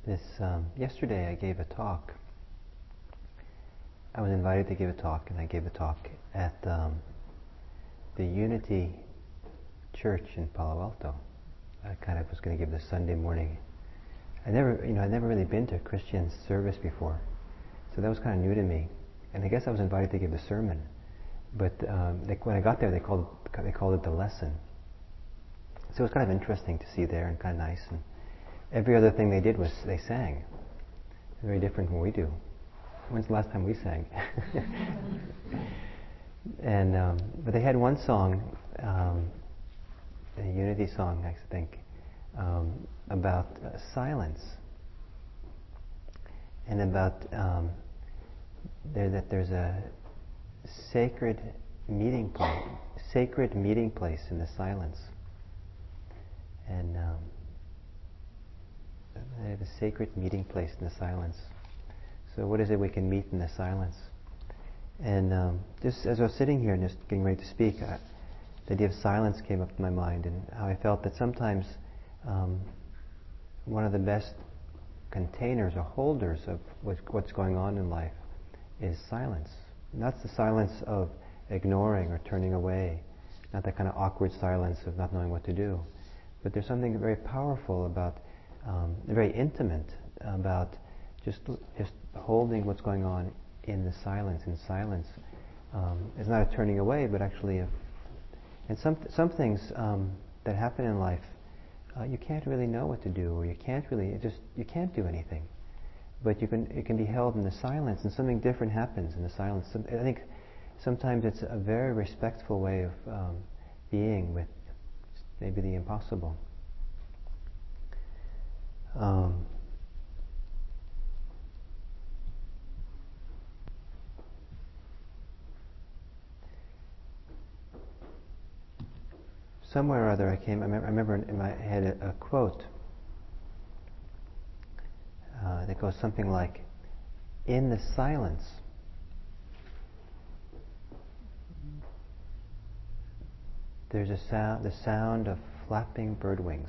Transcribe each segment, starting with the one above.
Yesterday I gave a talk. I was invited to give a talk, and I gave a talk at the Unity Church in Palo Alto. I kind of was going to give this Sunday morning. I'd never really been to a Christian service before, so that was kind of new to me. And I guess I was invited to give a sermon, but when I got there, they called it the lesson. So it was kind of interesting to see there, and kind of nice. And every other thing they did was they sang. Very different from what we do. When's the last time we sang? But they had one song, a Unity song, I think, about silence, and about that there's a sacred meeting place in the silence, and they have a sacred meeting place in the silence. So what is it we can meet in the silence? And just as I was sitting here and just getting ready to speak, the idea of silence came up in my mind, and how I felt that sometimes one of the best containers or holders of what's going on in life is silence. And that's the silence of ignoring or turning away, not that kind of awkward silence of not knowing what to do. But there's something very powerful about, very intimate about just holding what's going on in the silence. In silence, it's not a turning away, but actually, and some things that happen in life, you can't really know what to do, or you can't do anything. But it can be held in the silence, and something different happens in the silence. I think sometimes it's a very respectful way of being with maybe the impossible. Somewhere or other I remember in my head a quote that goes something like, "In the silence, there's the sound of flapping bird wings."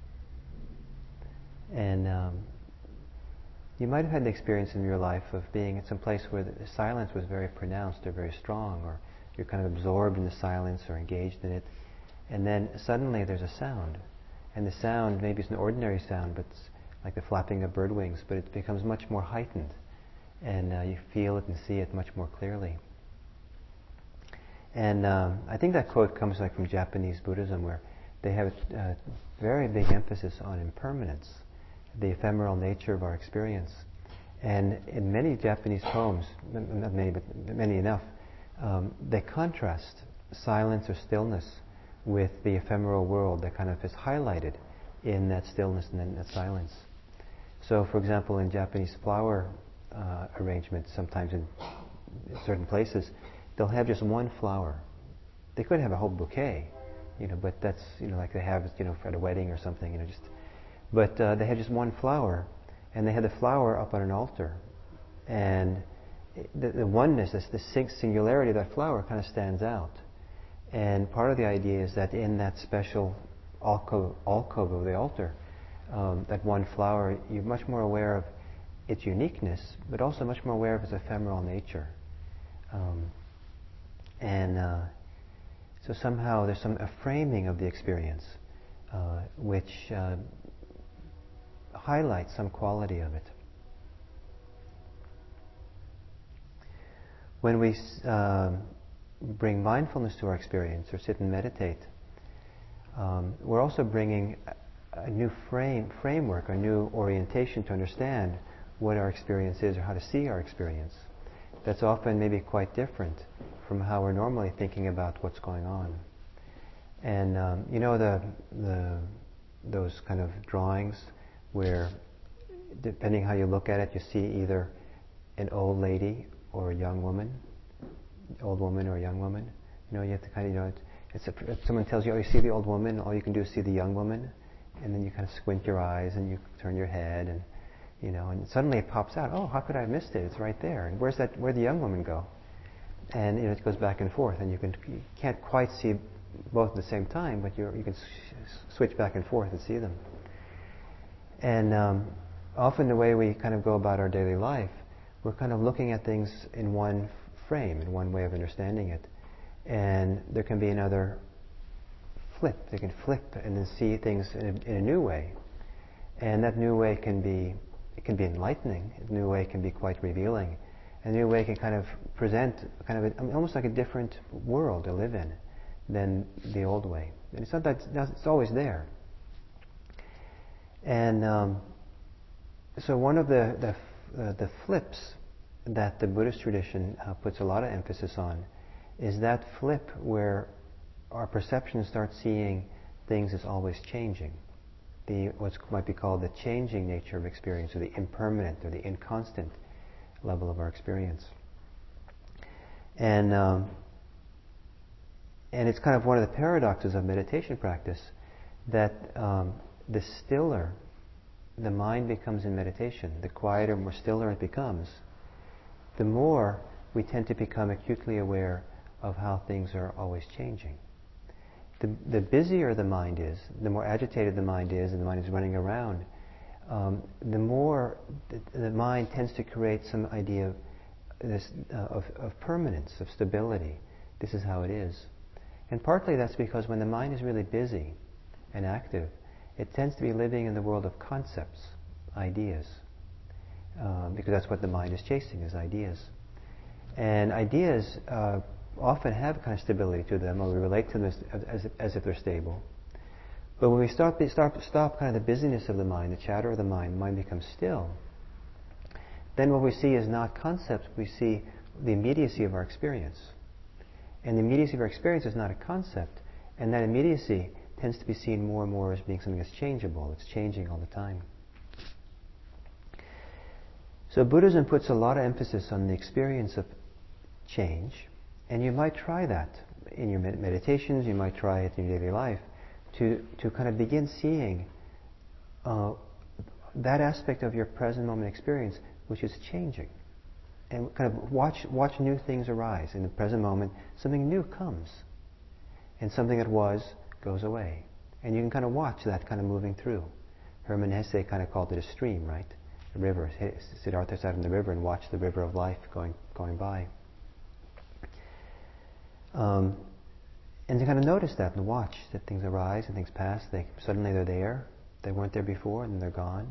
And you might have had the experience in your life of being at some place where the silence was very pronounced or very strong, or you're kind of absorbed in the silence or engaged in it. And then suddenly there's a sound. And the sound, maybe it's an ordinary sound, but it's like the flapping of bird wings, but it becomes much more heightened. And you feel it and see it much more clearly. And I think that quote comes from Japanese Buddhism, where they have a very big emphasis on impermanence, the ephemeral nature of our experience. And in many Japanese poems, not many, but many enough, they contrast silence or stillness with the ephemeral world that kind of is highlighted in that stillness and in that silence. So, for example, in Japanese flower arrangements, sometimes in certain places, they'll have just one flower. They could have a whole bouquet, but that's like they have at a wedding or something, just. But they have just one flower, and they have the flower up on an altar, and the oneness, the singularity of that flower, kind of stands out. And part of the idea is that in that special alcove of the altar, that one flower, you're much more aware of its uniqueness, but also much more aware of its ephemeral nature. So somehow there's a framing of the experience which highlights some quality of it. When we bring mindfulness to our experience, or sit and meditate, we're also bringing a new framework, a new orientation to understand what our experience is, or how to see our experience. That's often maybe quite different from how we're normally thinking about what's going on. And those kind of drawings where, depending how you look at it, you see either an old lady or a young woman, old woman or a young woman. You have to kind of, if someone tells you, "Oh, you see the old woman," all you can do is see the young woman, and then you kind of squint your eyes and you turn your head, and and suddenly it pops out. Oh, how could I have missed it? It's right there. And where'd the young woman go? And it goes back and forth, and you can't quite see both at the same time, but you can switch back and forth and see them. And often the way we kind of go about our daily life, we're kind of looking at things in one frame, in one way of understanding it. And there can be another flip. They can flip and then see things in a new way. And that new way can be enlightening. A new way can be quite revealing. A new way can kind of present kind of almost like a different world to live in than the old way. And it's not that it's always there. And so one of the flips that the Buddhist tradition puts a lot of emphasis on is that flip where our perception starts seeing things as always changing. What might be called the changing nature of experience, or the impermanent or the inconstant level of our experience. And it's kind of one of the paradoxes of meditation practice that the stiller the mind becomes in meditation, the quieter, more stiller it becomes, the more we tend to become acutely aware of how things are always changing. The busier the mind is, the more agitated the mind is, and the mind is running around, the more the mind tends to create some idea of permanence, of stability. This is how it is. And partly that's because when the mind is really busy and active, it tends to be living in the world of concepts, ideas, because that's what the mind is chasing, is ideas. And ideas often have kind of stability to them, or we relate to them as if they're stable. But when we stop kind of the busyness of the mind, the chatter of the mind becomes still. Then what we see is not concepts, we see the immediacy of our experience. And the immediacy of our experience is not a concept, and that immediacy tends to be seen more and more as being something that's changeable, it's changing all the time. So Buddhism puts a lot of emphasis on the experience of change, and you might try that in your meditations, you might try it in your daily life, to kind of begin seeing that aspect of your present moment experience which is changing. And kind of watch new things arise. In the present moment, something new comes. And something that was goes away. And you can kind of watch that kind of moving through. Hermann Hesse kind of called it a stream, right? A river. Siddhartha sat in the river and watched the river of life going by. And to kind of notice that and watch that things arise and things pass. Suddenly they're there. They weren't there before, and they're gone.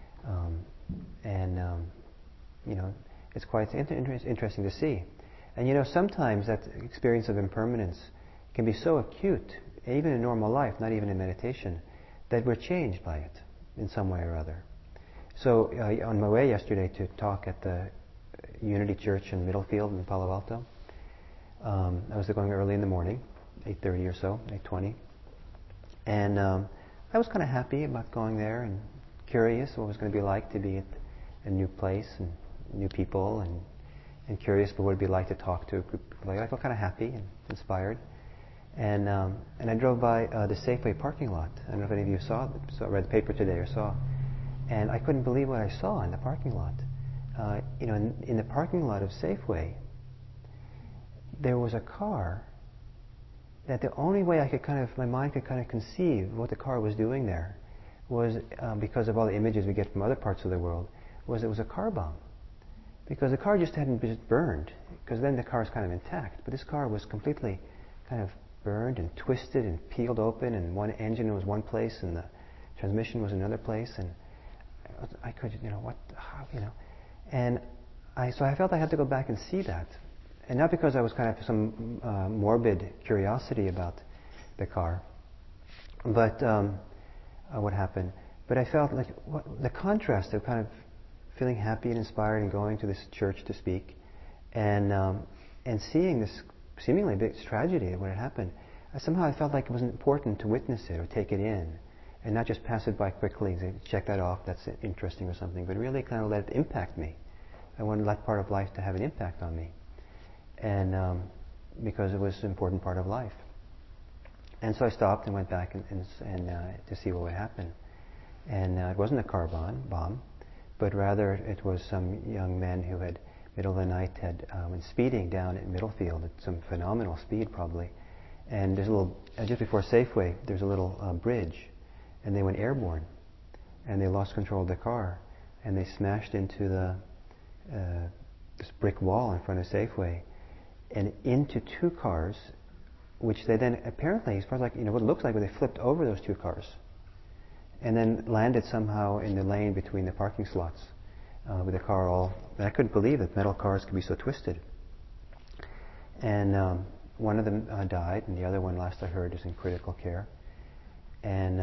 It's quite interesting to see. And sometimes that experience of impermanence can be so acute, even in normal life, not even in meditation, that we're changed by it in some way or other. So on my way yesterday to talk at the Unity Church in Middlefield in Palo Alto, I was going early in the morning, 8:30 or so, 8:20. And I was kind of happy about going there and curious what it was going to be like to be at a new place and new people, and curious about what it would be like to talk to a group of people. I felt kind of happy and inspired. And I drove by the Safeway parking lot. I don't know if any of you read the paper today or saw. And I couldn't believe what I saw in the parking lot. In the parking lot of Safeway, there was a car that the only way my mind could kind of conceive what the car was doing there was, because of all the images we get from other parts of the world, was it was a car bomb. Because the car just hadn't been burned, because then the car is kind of intact. But this car was completely kind of burned and twisted and peeled open, and one engine was one place and the transmission was another place, and I could, and so I felt I had to go back and see that. And not because I was kind of some morbid curiosity about the car, but what happened. But I felt like the contrast of kind of feeling happy and inspired and going to this church to speak, and seeing this seemingly big tragedy when it happened. Somehow I felt like it was important to witness it or take it in, and not just pass it by quickly and say, check that off, that's interesting or something, but really kind of let it impact me. I wanted that part of life to have an impact on me, and because it was an important part of life. And so I stopped and went back and to see what would happen. And it wasn't a car bomb, but rather it was some young men who had, middle of the night, had been speeding down at Middlefield at some phenomenal speed probably. And there's a little, just before Safeway, there's a little bridge, and they went airborne, and they lost control of the car. and they smashed into this brick wall in front of Safeway, and into two cars, which they then apparently, as far as what it looks like, they flipped over those two cars, and then landed somehow in the lane between the parking slots, with the car all. And I couldn't believe that metal cars could be so twisted. And one of them died, and the other one, last I heard, is in critical care. And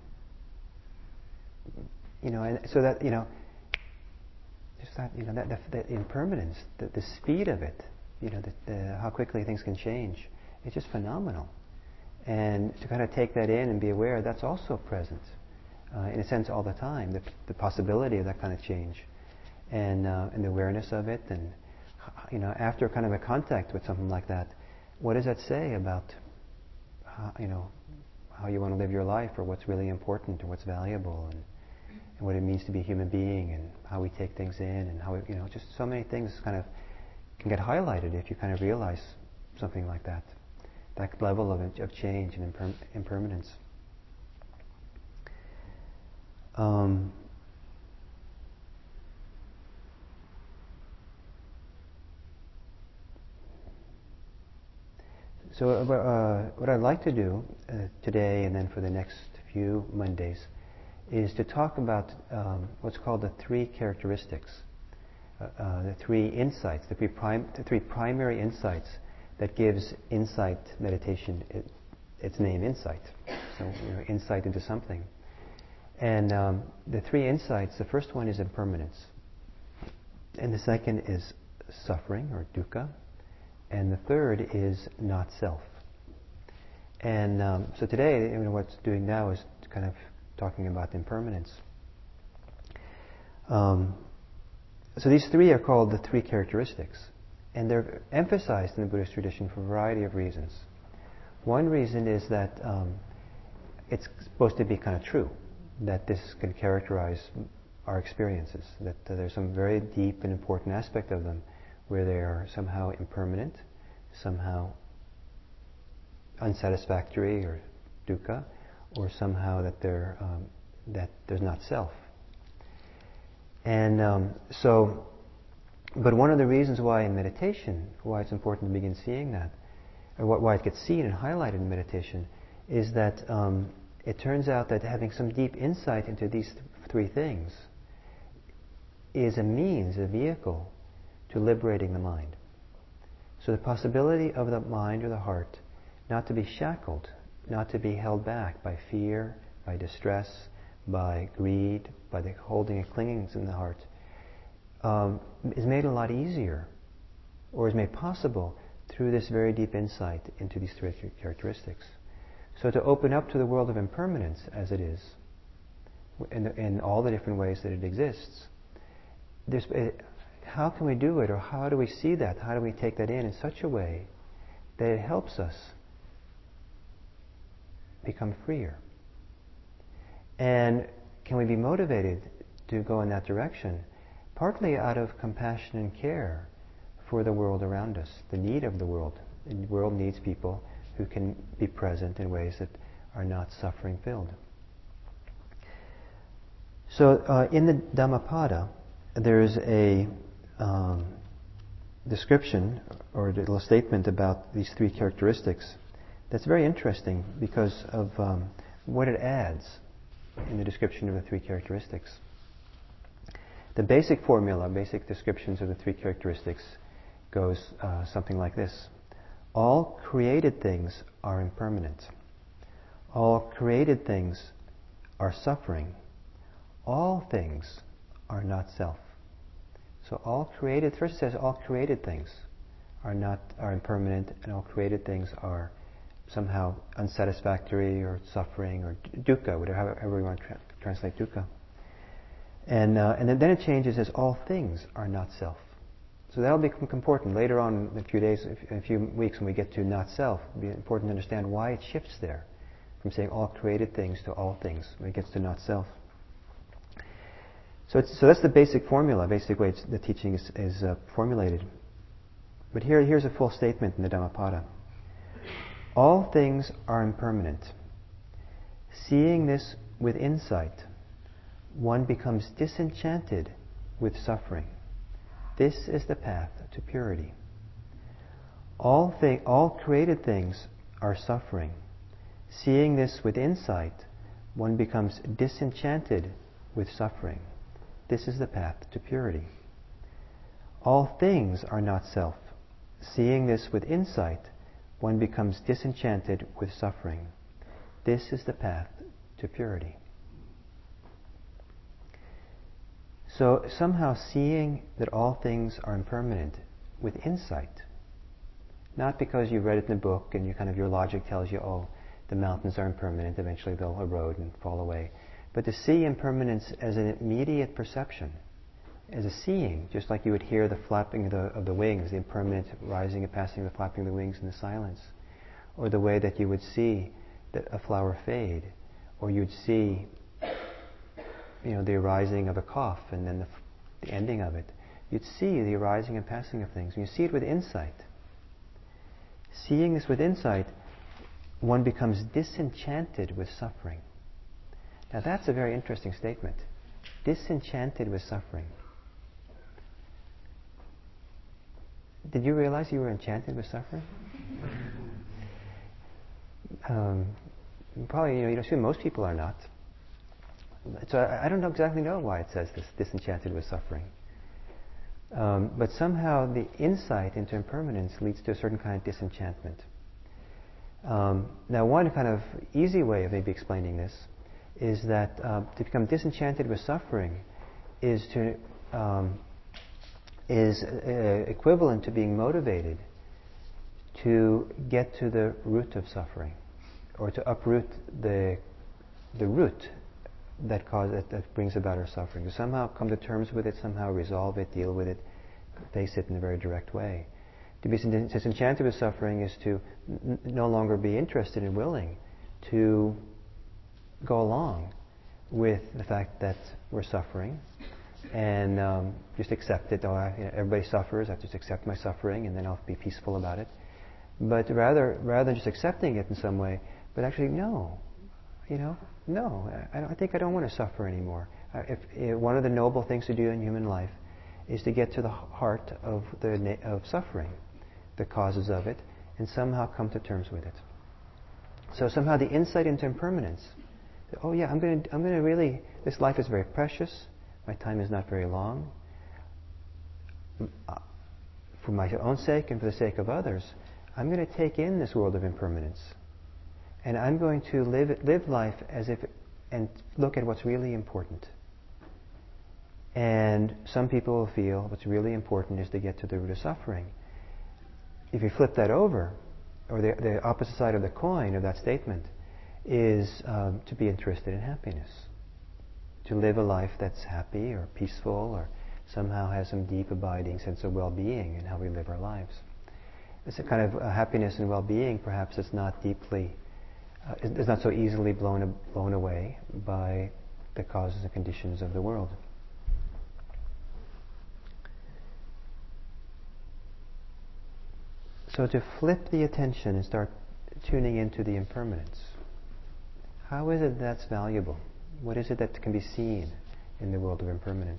and so that just that impermanence, the speed of it, how quickly things can change, it's just phenomenal. And to kind of take that in and be aware, that's also present, in a sense, all the time. The possibility of that kind of change, and the awareness of it, and after kind of a contact with something like that, what does that say about how you want to live your life, or what's really important, or what's valuable, and what it means to be a human being, and how we take things in, and how just so many things kind of can get highlighted if you kind of realize something like that level of change and impermanence. So what I'd like to do today and then for the next few Mondays is to talk about what's called the three characteristics, the three insights, the three primary insights that gives insight meditation its name, insight. So insight into something. And the three insights, the first one is impermanence, and the second is suffering or dukkha, and the third is not self. And so today, what's doing now is kind of talking about impermanence. So these three are called the three characteristics, and they're emphasized in the Buddhist tradition for a variety of reasons. One reason is that it's supposed to be kind of true, that this can characterize our experiences, that there's some very deep and important aspect of them where they are somehow impermanent, somehow unsatisfactory or dukkha, or somehow that that there's not self. And but one of the reasons why in meditation, why it's important to begin seeing that, or why it gets seen and highlighted in meditation, is that it turns out that having some deep insight into these three things is a means, a vehicle, to liberating the mind. So the possibility of the mind or the heart not to be shackled, not to be held back by fear, by distress, by greed, by the holding and clingings in the heart, is made a lot easier, or is made possible through this very deep insight into these three characteristics. So to open up to the world of impermanence as it is, in all the different ways that it exists, how can we do it, or how do we see that? How do we take that in such a way that it helps us become freer? And can we be motivated to go in that direction? Partly out of compassion and care for the world around us, the need of the world. The world needs people who can be present in ways that are not suffering-filled. So in the Dhammapada, there's a description or a little statement about these three characteristics that's very interesting because of what it adds in the description of the three characteristics. The basic formula, basic descriptions of the three characteristics goes something like this. All created things are impermanent. All created things are suffering. All things are not self. So first it says all created things are impermanent, and all created things are somehow unsatisfactory or suffering or dukkha, however you want to translate dukkha. And then it changes as all things are not self. So that'll become important later on in a few days, in a few weeks when we get to not self. It'll be important to understand why it shifts there from saying all created things to all things when it gets to not self. So that's the basic formula, basic way the teaching is formulated. But here's a full statement in the Dhammapada. All things are impermanent. Seeing this with insight, one becomes disenchanted with suffering. This is the path to purity. All created things are suffering. Seeing this with insight, one becomes disenchanted with suffering. This is the path to purity. All things are not self. Seeing this with insight, one becomes disenchanted with suffering. This is the path to purity. So somehow seeing that all things are impermanent with insight, not because you read it in a book and your logic tells you, oh, the mountains are impermanent, eventually they'll erode and fall away, but to see impermanence as an immediate perception, as a seeing, just like you would hear the flapping of the wings, the impermanent rising and passing, the flapping of the wings in the silence, or the way that you would see a flower fade, or you'd see the arising of a cough and then the ending of it. You'd see the arising and passing of things. And you see it with insight. Seeing this with insight, one becomes disenchanted with suffering. Now that's a very interesting statement. Disenchanted with suffering. Did you realize you were enchanted with suffering? Probably, you assume most people are not. So I don't exactly know why it says this, disenchanted with suffering. But somehow the insight into impermanence leads to a certain kind of disenchantment. Now one kind of easy way of maybe explaining this is that to become disenchanted with suffering is equivalent to being motivated to get to the root of suffering, or to uproot the root that brings about our suffering. To somehow come to terms with it, somehow resolve it, deal with it, face it in a very direct way. To be disenchanted with suffering is to no longer be interested and willing to go along with the fact that we're suffering, and just accept it. Everybody suffers. I have to just accept my suffering, and then I'll be peaceful about it. But rather than just accepting it in some way, but actually no. I think I don't want to suffer anymore. If one of the noble things to do in human life is to get to the heart of suffering, the causes of it, and somehow come to terms with it. So somehow the insight into impermanence. Oh yeah, I'm going to really. This life is very precious. My time is not very long. For my own sake and for the sake of others, I'm going to take in this world of impermanence. And I'm going to live life and look at what's really important. And some people will feel what's really important is to get to the root of suffering. If you flip that over, or the opposite side of the coin of that statement is to be interested in happiness. To live a life that's happy or peaceful or somehow has some deep abiding sense of well-being in how we live our lives. It's a kind of happiness and well-being perhaps that's not deeply is not so easily blown away by the causes and conditions of the world. So to flip the attention and start tuning into the impermanence, how is it that's valuable? What is it that can be seen in the world of impermanence?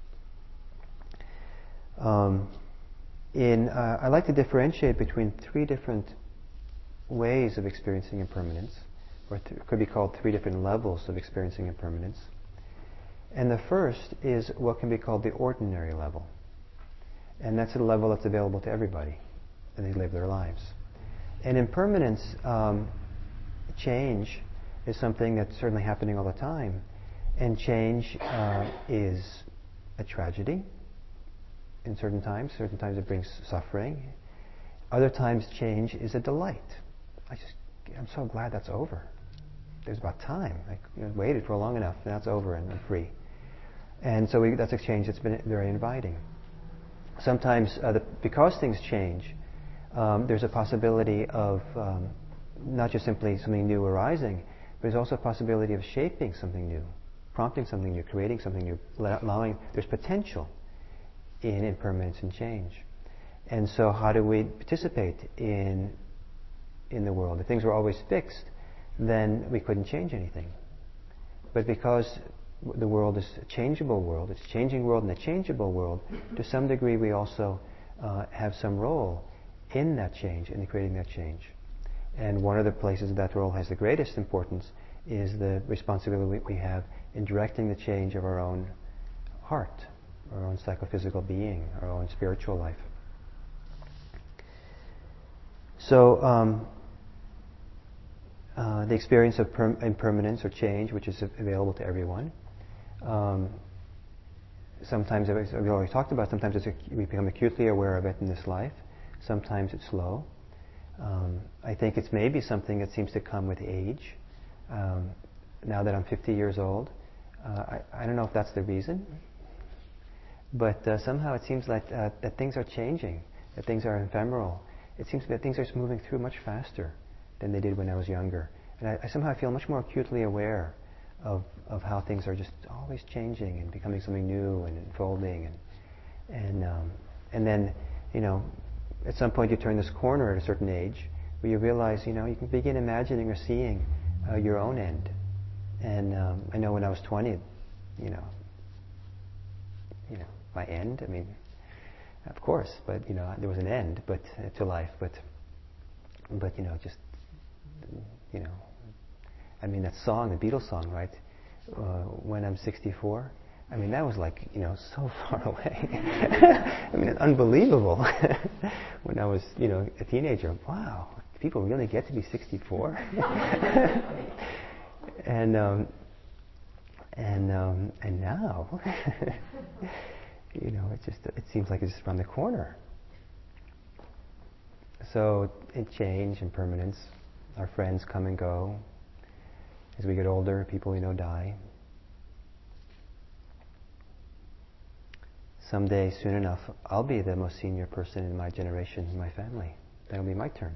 I like to differentiate between three different ways of experiencing impermanence, or it could be called three different levels of experiencing impermanence. And the first is what can be called the ordinary level. And that's a level that's available to everybody, and they live their lives. And impermanence, change, is something that's certainly happening all the time. And change is a tragedy in certain times. Certain times it brings suffering. Other times change is a delight. I'm so glad that's over. There's about time. I waited for long enough. Now it's over and I'm free. And so that's a change that's been very inviting. Sometimes, because things change, there's a possibility of not just simply something new arising, but there's also a possibility of shaping something new, prompting something new, creating something new, there's potential in impermanence and change. And so how do we participate in the world? If things were always fixed, then we couldn't change anything. But because the world is a changeable world. It's a changing world and a changeable world. To some degree, we also have some role in that change, in creating that change. And one of the places that role has the greatest importance is the responsibility we have in directing the change of our own heart, our own psychophysical being, our own spiritual life. So, the experience of impermanence or change, which is available to everyone. Sometimes, as we already talked about, sometimes we become acutely aware of it in this life. Sometimes it's slow. I think it's maybe something that seems to come with age. Now that I'm 50 years old, I don't know if that's the reason, but somehow it seems like that things are changing, that things are ephemeral. It seems that things are just moving through much faster than they did when I was younger. And I somehow feel much more acutely aware of how things are just always changing and becoming something new and unfolding. And then, at some point you turn this corner at a certain age where you realize, you can begin imagining or seeing your own end. And I know when I was 20, my end, I mean, of course, but, there was an end to life, but just, I mean, that song, the Beatles song, right? When I'm 64, I mean, that was like, so far away. I mean, it's unbelievable. When I was, a teenager, wow, people really get to be 64? And now, it seems like it's just around the corner. So, in change and impermanence, our friends come and go. As we get older, people we know die. Someday, soon enough, I'll be the most senior person in my generation, in my family. That'll be my turn.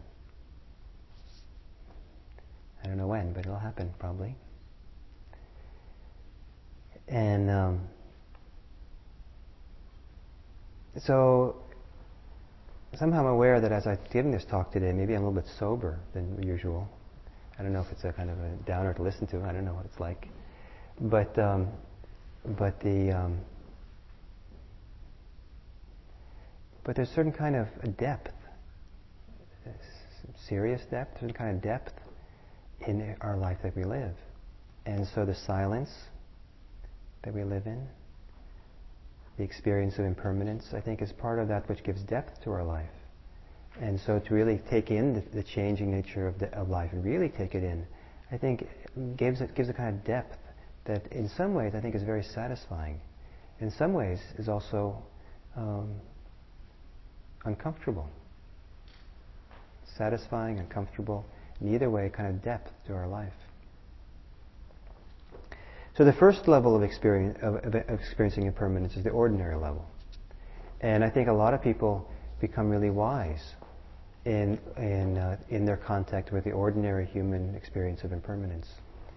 I don't know when, but it'll happen, probably. And so, somehow I'm aware that as I'm giving this talk today, maybe I'm a little bit sober than usual. I don't know if it's a kind of a downer to listen to. I don't know what it's like. But there's a certain kind of a depth, serious depth, certain kind of depth in our life that we live. And so the silence that we live in, the experience of impermanence, I think is part of that which gives depth to our life. And so to really take in the changing nature of life and really take it in, I think gives a kind of depth that in some ways I think is very satisfying. In some ways is also uncomfortable. Satisfying, uncomfortable, in either way kind of depth to our life. So the first level of experiencing impermanence is the ordinary level. And I think a lot of people become really wise in their contact with the ordinary human experience of impermanence.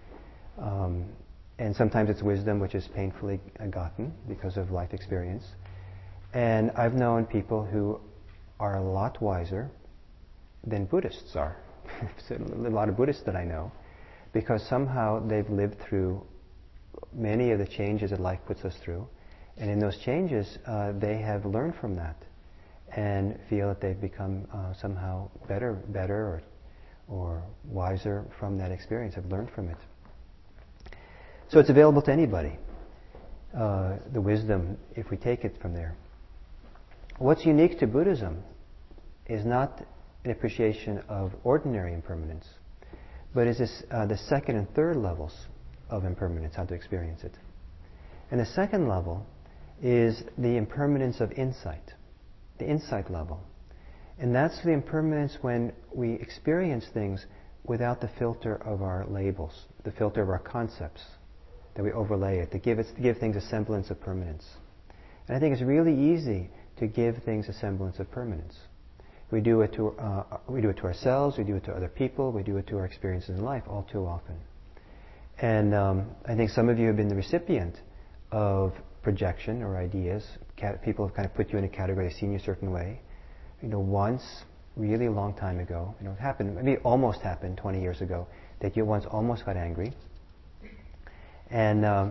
And sometimes it's wisdom which is painfully gotten because of life experience. And I've known people who are a lot wiser than Buddhists are. A lot of Buddhists that I know, because somehow they've lived through many of the changes that life puts us through. And in those changes, they have learned from that and feel that they've become somehow better or wiser from that experience, have learned from it. So it's available to anybody, the wisdom, if we take it from there. What's unique to Buddhism is not an appreciation of ordinary impermanence, but is the second and third levels of impermanence, how to experience it. And the second level is the impermanence of insight, the insight level. And that's the impermanence when we experience things without the filter of our labels, the filter of our concepts, that we overlay it, to give things a semblance of permanence. And I think it's really easy to give things a semblance of permanence. We do it to ourselves, we do it to other people, we do it to our experiences in life all too often. And I think some of you have been the recipient of projection or ideas. People have kind of put you in a category, seen you a certain way. Once, really a long time ago, it happened, maybe it almost happened 20 years ago, that you once almost got angry. And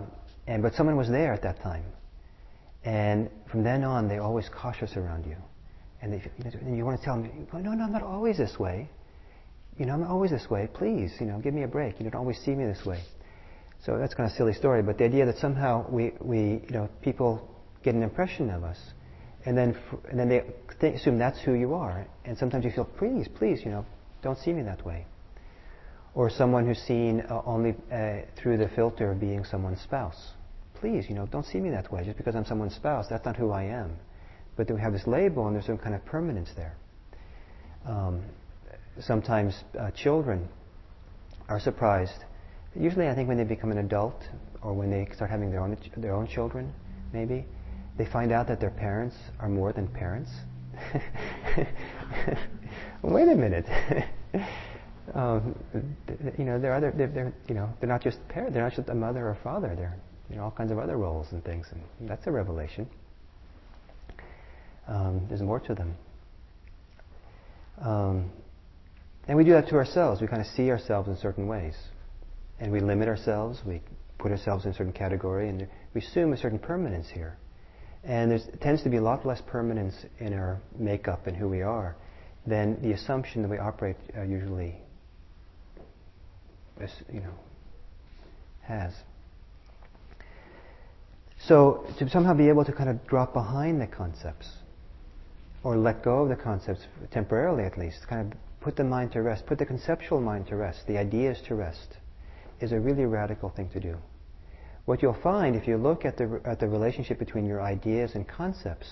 But someone was there at that time. And from then on, they're always cautious around you. And you want to tell them, no, I'm not always this way. I'm not always this way. Please, give me a break. You don't always see me this way. So that's kind of a silly story. But the idea that somehow people get an impression of us, and then they assume that's who you are. And sometimes you feel, please, don't see me that way. Or someone who's seen only through the filter of being someone's spouse. Please, don't see me that way. Just because I'm someone's spouse, that's not who I am. But then we have this label, and there's some kind of permanence there. Sometimes children are surprised. Usually, I think when they become an adult, or when they start having their own children, maybe, they find out that their parents are more than parents. Wait a minute. They're not just parents. They're not just a mother or father. They're all kinds of other roles and things, and that's a revelation. There's more to them. And we do that to ourselves. We kind of see ourselves in certain ways. And we limit ourselves. We put ourselves in a certain category. And we assume a certain permanence here. And there tends to be a lot less permanence in our makeup and who we are than the assumption that we operate usually has. So to somehow be able to kind of drop behind the concepts, or let go of the concepts temporarily at least, kind of put the mind to rest, put the conceptual mind to rest, the ideas to rest, is a really radical thing to do. What you'll find if you look at the relationship between your ideas and concepts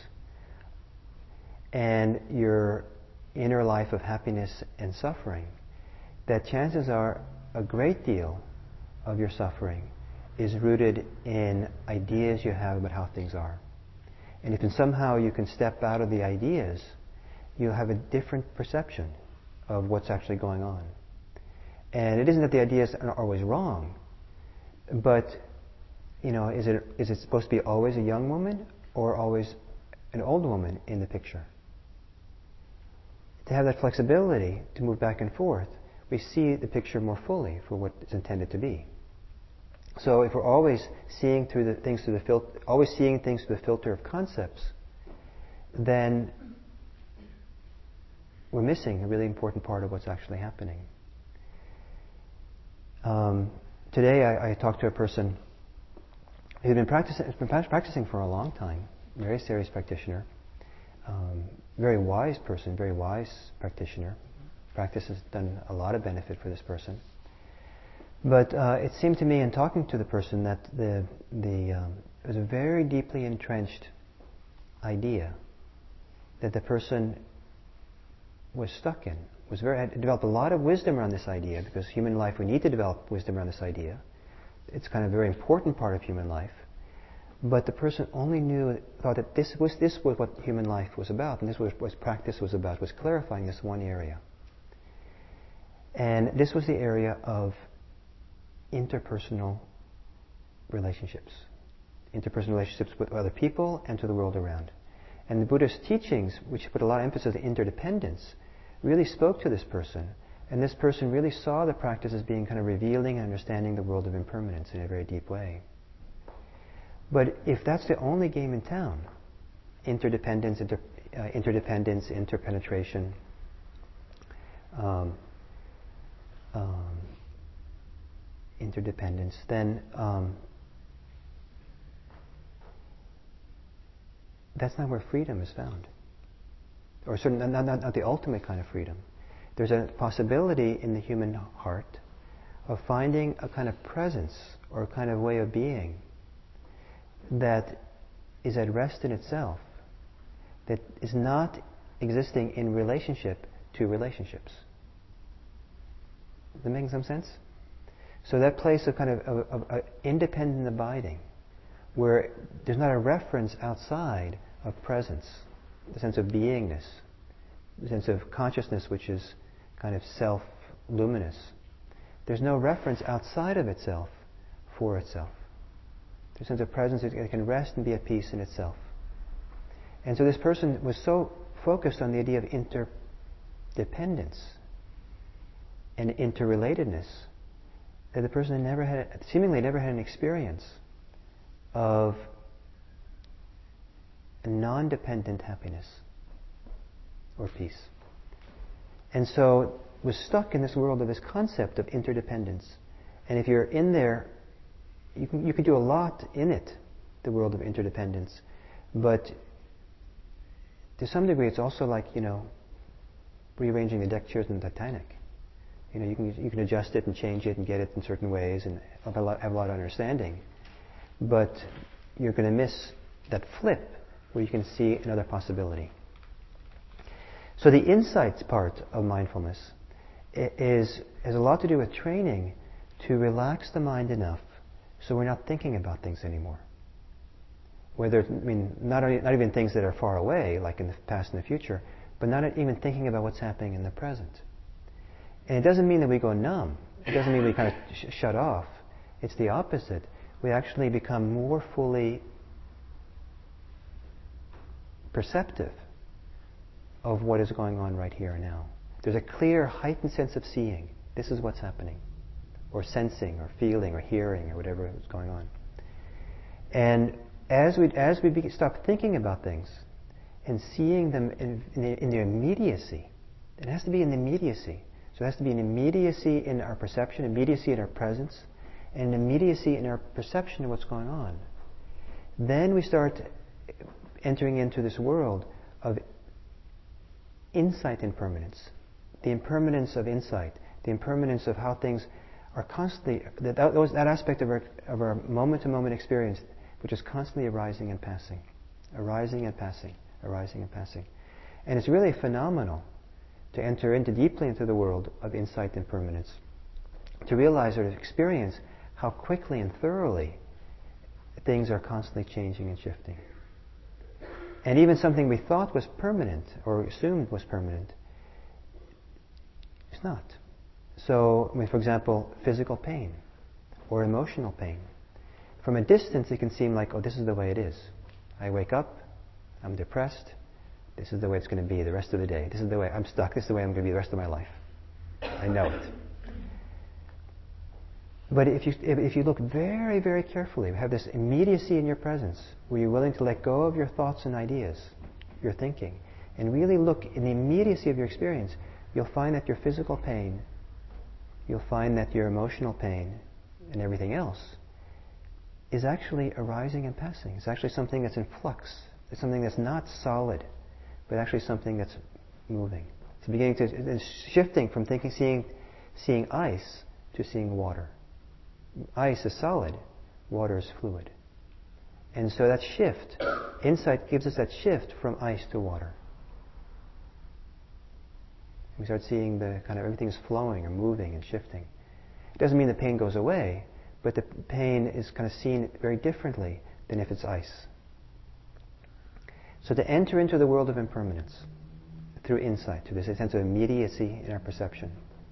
and your inner life of happiness and suffering, that chances are a great deal of your suffering is rooted in ideas you have about how things are. And if somehow you can step out of the ideas, you'll have a different perception of what's actually going on. And it isn't that the ideas are always wrong, but is it supposed to be always a young woman or always an old woman in the picture? To have that flexibility to move back and forth, we see the picture more fully for what it's intended to be. So if we're always seeing things through the filter of concepts, then we're missing a really important part of what's actually happening. Today I talked to a person who'd been practicing for a long time, very serious practitioner, very wise person, very wise practitioner. Practice has done a lot of benefit for this person. But it seemed to me in talking to the person that it was a very deeply entrenched idea that the person was stuck in. Had developed a lot of wisdom around this idea, because human life, we need to develop wisdom around this idea. It's kind of a very important part of human life. But the person only thought that this was what human life was about, and this was what practice was about, was clarifying this one area. And this was the area of interpersonal relationships with other people and to the world around. And the Buddha's teachings, which put a lot of emphasis on interdependence, really spoke to this person. And this person really saw the practice as being kind of revealing and understanding the world of impermanence in a very deep way. But if that's the only game in town, interdependence, interpenetration, interdependence, then that's not where freedom is found. Or certainly not the ultimate kind of freedom. There's a possibility in the human heart of finding a kind of presence or a kind of way of being that is at rest in itself, that is not existing in relationship to relationships. Is that making some sense? So that place of kind of independent abiding, where there's not a reference outside of presence, the sense of beingness, the sense of consciousness which is kind of self-luminous. There's no reference outside of itself for itself. The sense of presence that can rest and be at peace in itself. And so this person was so focused on the idea of interdependence and interrelatedness that the person seemingly never had an experience of a non-dependent happiness or peace. And so we're stuck in this world of this concept of interdependence. And if you're in there, you can do a lot in it, the world of interdependence. But to some degree, it's also like, rearranging the deck chairs in the Titanic. You can adjust it and change it and get it in certain ways and have a lot of understanding. But you're going to miss that flip where you can see another possibility. So the insights part of mindfulness has a lot to do with training to relax the mind enough so we're not thinking about things anymore. Not even things that are far away, like in the past and the future, but not even thinking about what's happening in the present. And it doesn't mean that we go numb. It doesn't mean we kind of shut off. It's the opposite. We actually become more fully perceptive of what is going on right here and now. There's a clear, heightened sense of seeing. This is what's happening. Or sensing, or feeling, or hearing, or whatever is going on. And as we stop thinking about things and seeing them in their immediacy, it has to be in the immediacy. So it has to be an immediacy in our perception, immediacy in our presence, and an immediacy in our perception of what's going on. Then we start entering into this world of insight impermanence, the impermanence of insight, the impermanence of how things are constantly, that aspect of our moment-to-moment experience, which is constantly arising and passing, arising and passing, arising and passing. And it's really phenomenal to enter deeply into the world of insight impermanence, to realize or to experience how quickly and thoroughly things are constantly changing and shifting. And even something we thought was permanent or assumed was permanent, it's not. So, for example, physical pain or emotional pain. From a distance, it can seem like, oh, this is the way it is. I wake up, I'm depressed, this is the way it's going to be the rest of the day. This is the way I'm stuck, this is the way I'm going to be the rest of my life. I know it. But if you look very, very carefully, have this immediacy in your presence, where you're willing to let go of your thoughts and ideas, your thinking, and really look in the immediacy of your experience, you'll find that your physical pain, you'll find that your emotional pain, and everything else is actually arising and passing. It's actually something that's in flux. It's something that's not solid, but actually something that's moving. It's shifting from seeing ice to seeing water. Ice is solid, water is fluid. And so that shift, insight gives us that shift from ice to water. We start seeing the kind of everything is flowing or moving and shifting. It doesn't mean the pain goes away, but the pain is kind of seen very differently than if it's ice. So to enter into the world of impermanence through insight, through this sense of immediacy in our perception.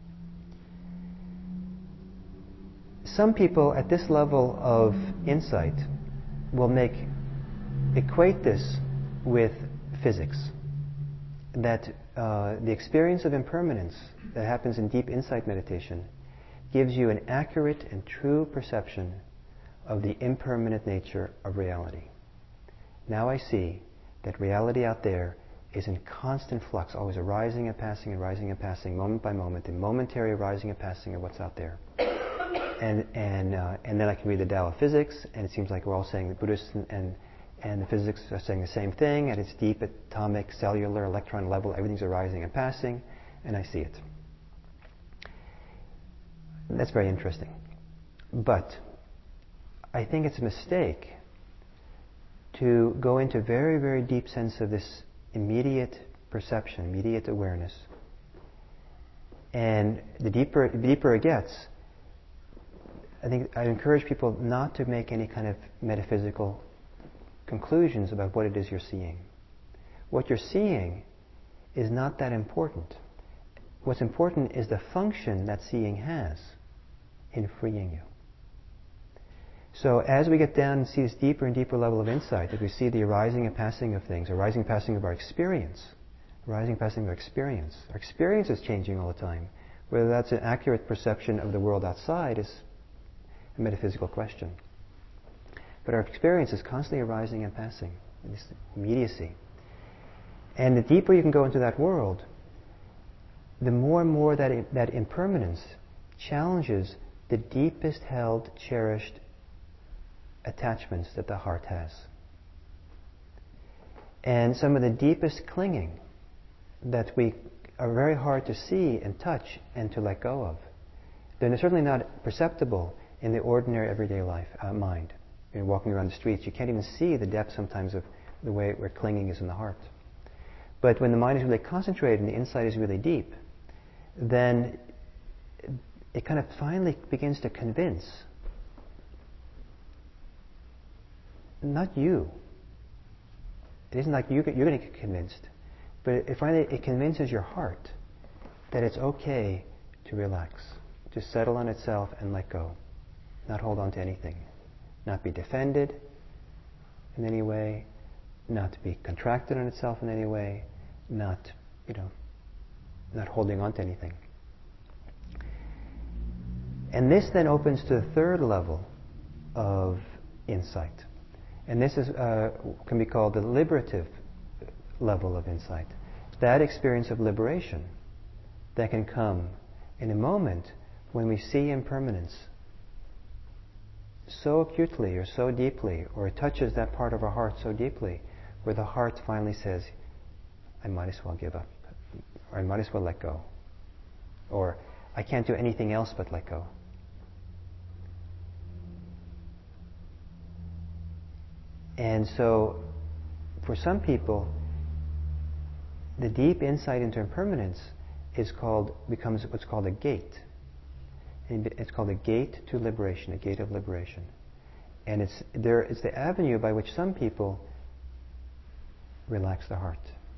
Some people at this level of insight will equate this with physics. That the experience of impermanence that happens in deep insight meditation gives you an accurate and true perception of the impermanent nature of reality. Now I see that reality out there is in constant flux, always arising and passing, moment by moment, the momentary arising and passing of what's out there. And then I can read the Tao of Physics, and it seems like we're all saying, the Buddhists and the physics are saying the same thing. At its deep atomic, cellular, electron level, everything's arising and passing, and I see it. That's very interesting. But I think it's a mistake to go into a very, very deep sense of this immediate perception, immediate awareness. And the deeper it gets, I think I encourage people not to make any kind of metaphysical conclusions about what it is you're seeing. What you're seeing is not that important. What's important is the function that seeing has in freeing you. So as we get down and see this deeper and deeper level of insight, as we see the arising and passing of things, arising and passing of our experience, arising and passing of our experience is changing all the time. Whether that's an accurate perception of the world outside is a metaphysical question. But our experience is constantly arising and passing, in this immediacy. And the deeper you can go into that world, the more and more that impermanence challenges the deepest held, cherished attachments that the heart has. And some of the deepest clinging that we are very hard to see and touch and to let go of. They're certainly not perceptible in the ordinary everyday life, mind. You're walking around the streets, you can't even see the depth sometimes of the way where clinging is in the heart. But when the mind is really concentrated and the insight is really deep, then it kind of finally begins to convince, not you. It isn't like you're going to get convinced, but it convinces your heart that it's okay to relax, to settle on itself and let go, not hold on to anything, not be defended in any way, not to be contracted on itself in any way, not holding on to anything. And this then opens to the third level of insight. And this is can be called the liberative level of insight. That experience of liberation that can come in a moment when we see impermanence so acutely or so deeply, or it touches that part of our heart so deeply, where the heart finally says, I might as well give up, or I might as well let go, or I can't do anything else but let go. And so, for some people, the deep insight into impermanence becomes what's called a gate. And it's called a gate to liberation, a gate of liberation. And it's the avenue by which some people relax the heart.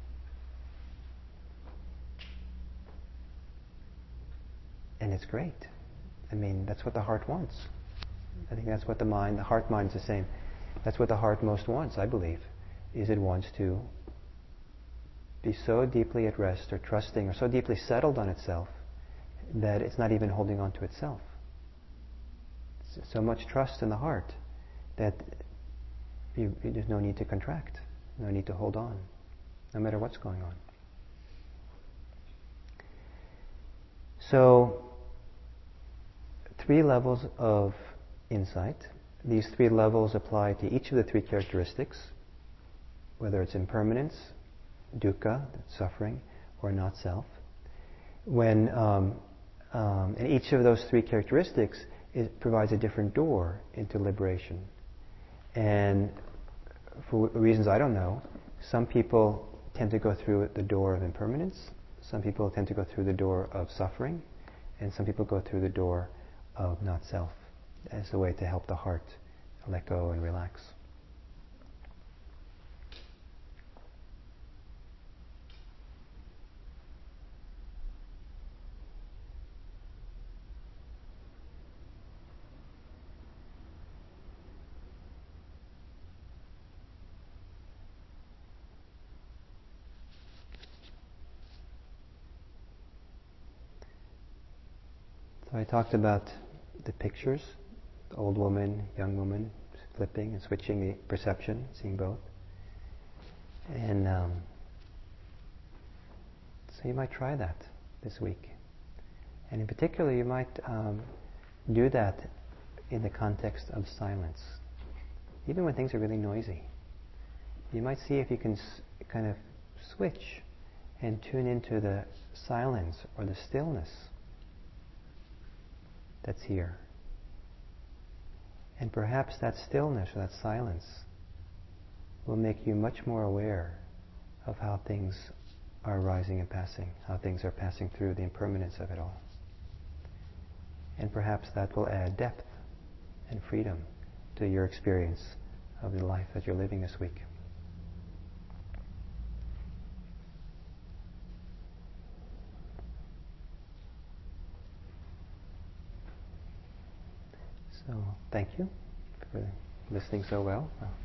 And it's great. I mean, that's what the heart wants. I think that's what the heart mind's the same. That's what the heart most wants, I believe, is it wants to be so deeply at rest or trusting or so deeply settled on itself that it's not even holding on to itself. So much trust in the heart that there's no need to contract, no need to hold on, no matter what's going on. So, 3 levels of insight. These 3 levels apply to each of the 3 characteristics, whether it's impermanence, dukkha, suffering, or not self. And each of those 3 characteristics provides a different door into liberation. And for reasons I don't know, some people tend to go through the door of impermanence, some people tend to go through the door of suffering, and some people go through the door of not self as a way to help the heart let go and relax. So I talked about the pictures, the old woman, young woman, flipping and switching the perception, seeing both. And so you might try that this week. And in particular, you might do that in the context of silence. Even when things are really noisy. You might see if you can kind of switch and tune into the silence or the stillness that's here. And perhaps that stillness or that silence will make you much more aware of how things are arising and passing, how things are passing through the impermanence of it all. And perhaps that will add depth and freedom to your experience of the life that you're living this week. So, thank you for listening so well.